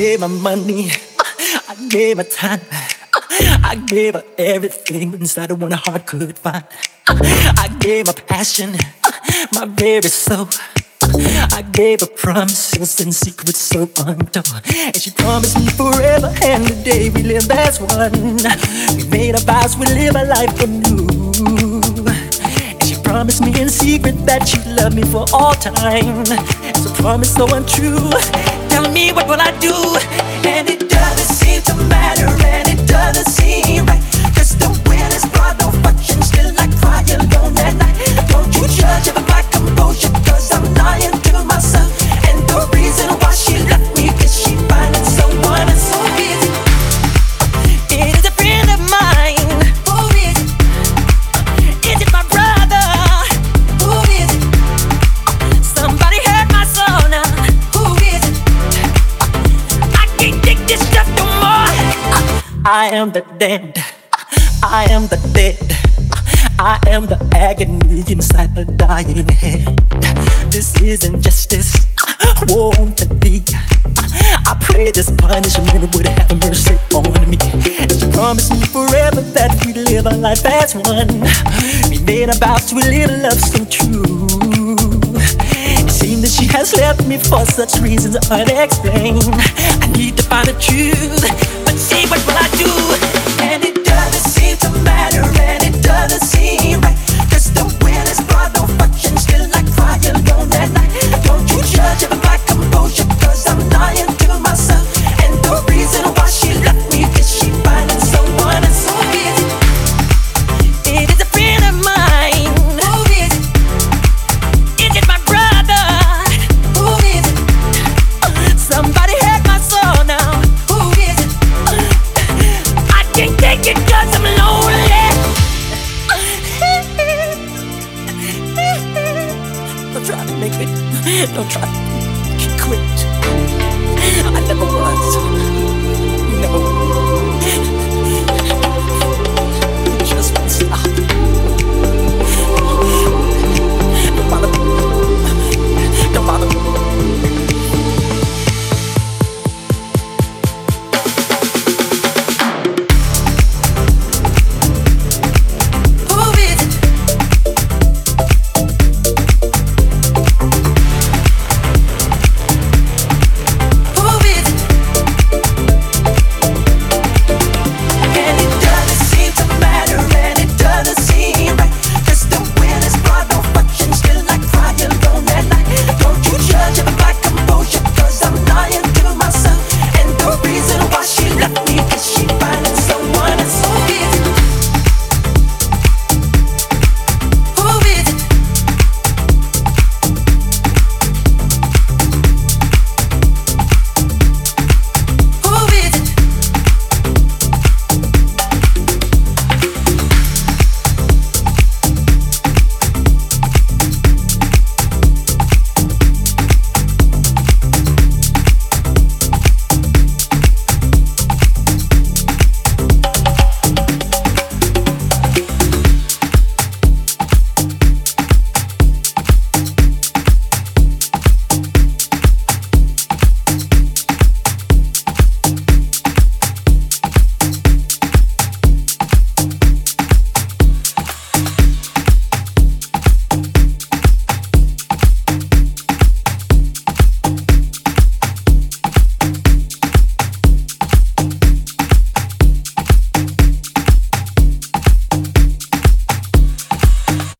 gave my money, I gave my time, I gave her everything inside of what a heart could find. I gave my passion, my very soul. I gave her promises and secrets so untold. And she promised me forever, and the day we live as one. We made our vows, we live a life anew. And she promised me in secret that she'd love me for all time. It's a promise so untrue. Telling me what will I do? And it doesn't seem to matter, and it doesn't seem right. Cause the wind has brought no fortune, still I cry alone at night. Don't you judge of my composure, cause I'm lying to myself. And the reason why she left me, cause she finding someone that's so busy. It is a friend of mine. Who is it? Is it my brother? Who is it? Somebody hurt my soul now. Who is it? I can't take this stuff no more. I am the damned, I am the dead, I am the agony inside the dying head. This isn't justice, won't it be? I pray this punishment would have mercy on me. And she promised me forever that we'd live our life as one. We made a vow to live a love so true. It seems that she has left me for such reasons unexplained. I need to find the truth, but see what will I do? And it doesn't seem to matter, and it doesn't seem right. Cause the wind has brought no fortune, still I cry alone at night. Don't you judge of my composure, cause I'm lying to myself. And the reason why she left me is she finding someone that's so busy. It is a friend of mine. Who is it? Is it my brother? Who is it? Somebody hurt my soul now. Who is it? I can't take it cause I'm lonely. Don't try to make it, don't try to quit. I never was, no.